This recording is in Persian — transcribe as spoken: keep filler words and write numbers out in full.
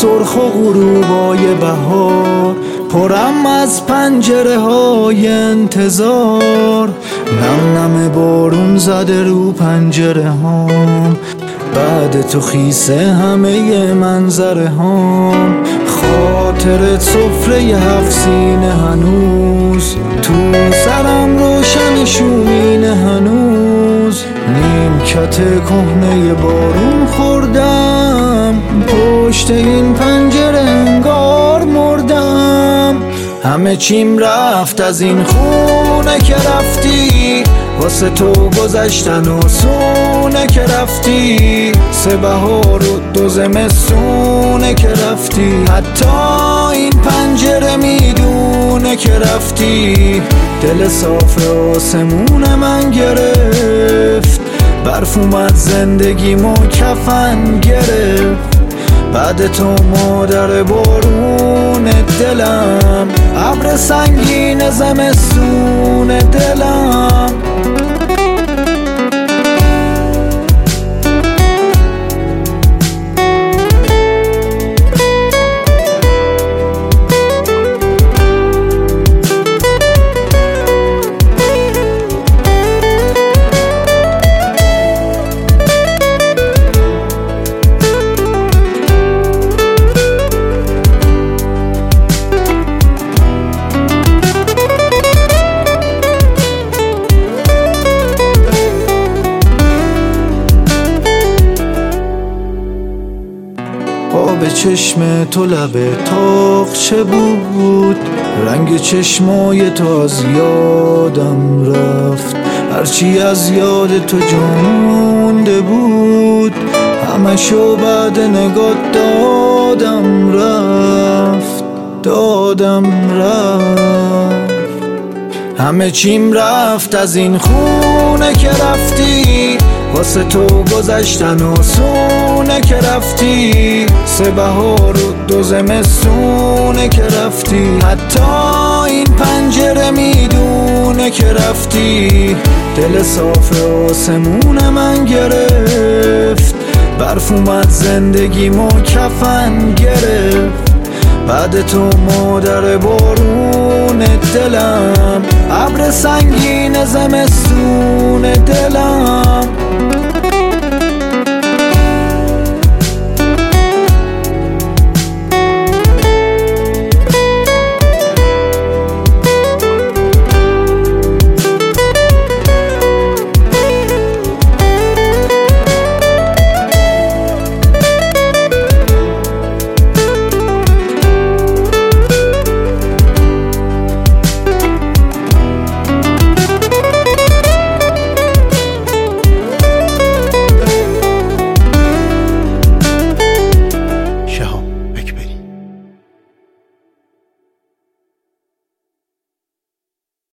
سرخ و غروبای بهار، پرم از پنجره های انتظار. نم نم بارون زده رو پنجره هام، بعد تو خیسه همه منظره هام. خاطر سفره هفت سینه هنوز تو سرم روشن شومینه هنوز. نیمکت کهنه بارون خوردم، پشت این پنجره انگار مردم. همه چیم رفت از این خونه که رفتی، واسه تو گذشتن و سونه که رفتی. سه بهار و دو زمستونه که رفتی، حتی این پنجره میدونه که رفتی. دل صاف آسمون من گرفت، برف اومد زندگیمو کفن گرفت. بعد تو مادر بارون دلم، ابر سنگین زمستون دلم. آب چشم تو لب تاقچه بود، رنگ چشمای تو از یادم رفت. هرچی از یاد تو جونده بود، همشو بعد نگاه دادم رفت، دادم رفت. همه چیم رفت از این خونه که رفتی، واسه تو گذشتن و سونه که رفتی. سه بهار و دو زمستونه که رفتی، حتی این پنجره میدونه که رفتی. دل صاف آسمون من گرفت، برف اومد زندگیمو کفن گرفت. بعد تو مادر بارون دلم، ابر سنگین زمستون دلم.